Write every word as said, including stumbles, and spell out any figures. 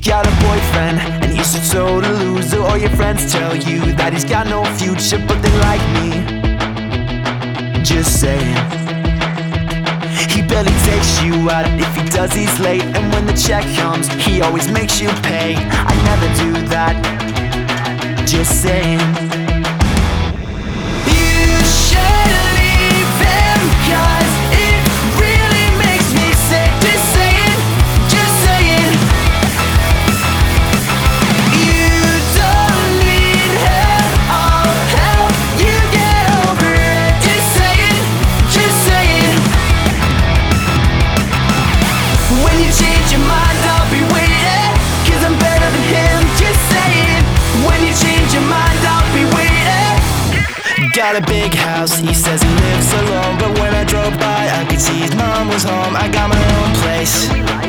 got a boyfriend, and he's a total loser. All your friends tell you that he's got no future, but they like me. Just saying. He barely takes you out. If he does, he's late. And when the check comes, he always makes you pay. I never do that. Just saying. You should leave him, 'cause it really makes me sick. Just saying, just saying. You don't need him, I'll help you get over it. Just saying, just saying. When you change your mind, I'll be waiting, 'cause I'm better than him. Just saying. When you change your mind, I'll be waiting. Got a big house, he says he lives alone, but when I drove by, I could see his mom was home. I got my own place,